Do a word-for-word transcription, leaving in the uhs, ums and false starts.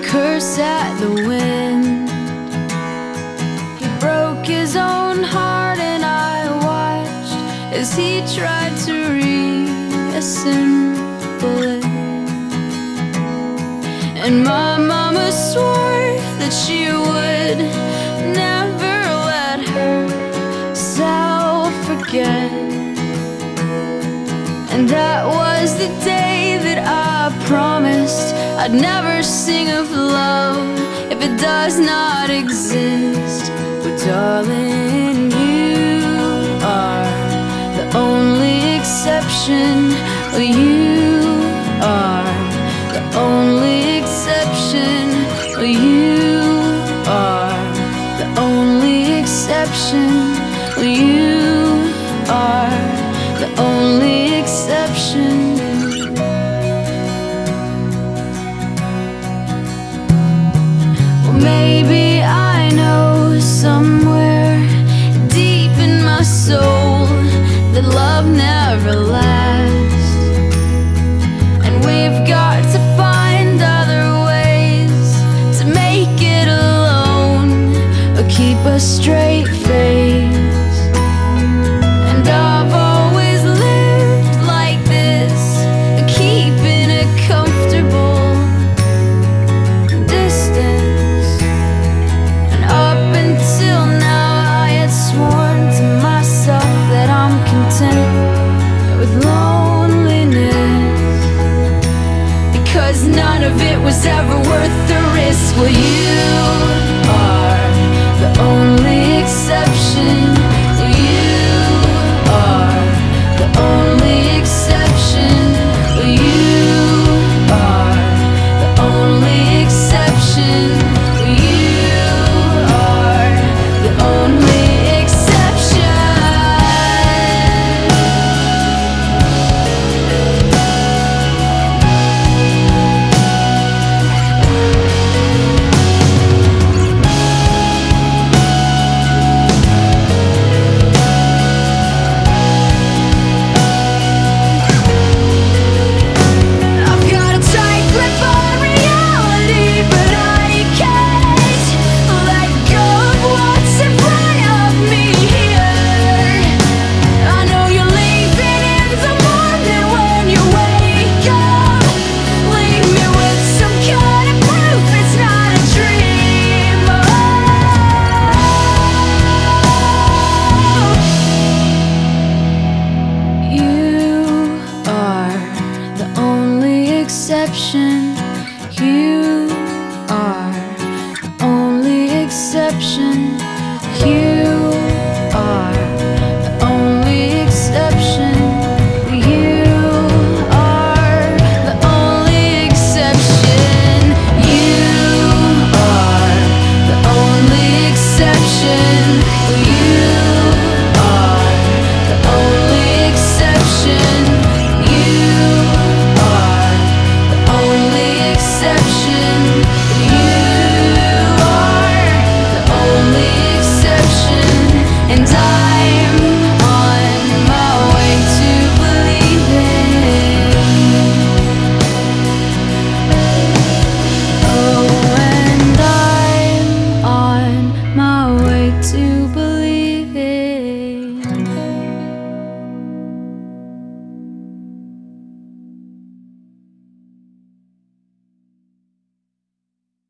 curse at the wind. He broke his own heart, and I watched as he tried to reassemble it. And my mama swore that she would never let herself forget. And that was the day that I promised I'd never sing of love if it does not exist. But darling, you are the only exception. Oh, you are the only exception. Oh, you are the only exception. Oh, you are the only exception. Well, maybe I know somewhere deep in my soul that love never lasts, and we've got to find other ways to make it alone or keep a straight face. And I've always lived like this, keeping a comfortable distance. And up until now I had sworn to myself that I'm content with loneliness, because none of it was ever worth the risk. Well, you are the only exception. You are the only exception. You are the only exception. You are the only exception. I've got a tight grip on reality, but I can't let go of what's in front of me here. I know you're leaving in the morning when you wake up. Leave me with some kind of proof it's not a dream. Oh, you are the only exception. You are the only exception. You